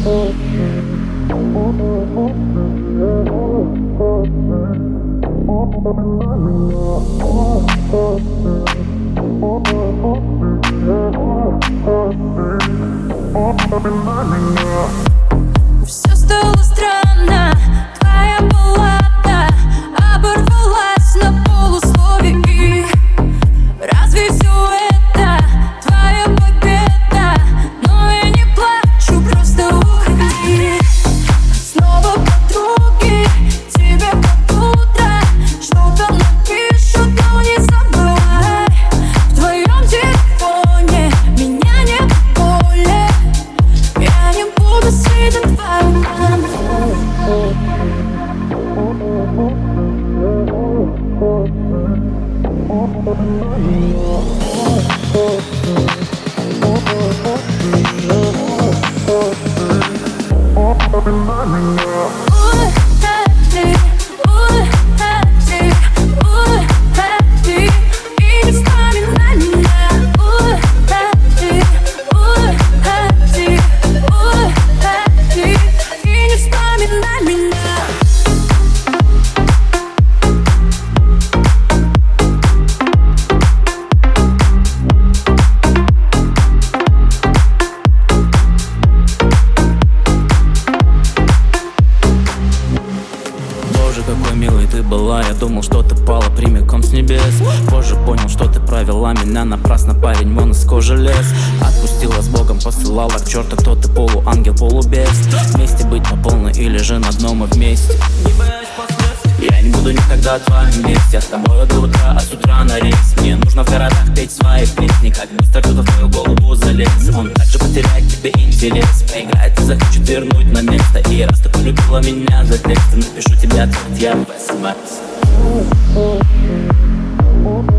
Все стало странно, твоя баллада оборвалась на полуслове. И разве все это твоя победа? Но я не плачу, просто уходи. Снова подруги тебе под утро что-то напишут, но не забывай. В твоем телефоне меня нет более. Я не буду сидеть твоим номером. Уходи, уходи, уходи и не вспоминай меня. Уходи, уходи, уходи и не вспоминай меня. Боже, какой милой ты была. Я думал, что ты пала прямиком с небес. Позже понял, что ты провела меня напрасно. Парень вон из кожи лез. Отпустила с Богом, посылала к черту. Кто ты, полуангел, полубес. Вместе быть по полной или же на дно мы вместе. Не боясь последствий. Я не буду никогда в твоем месте. Я с тобой до утра, а с утра на рейс. Мне нужно в городах петь свои песни. Как быстро кто-то в твою голову залез. Он также потеряет тебе интерес. Проиграет и захочет вернуть на место. И раз ты полюбила меня за текст, напишу тебе ответ я в СМС.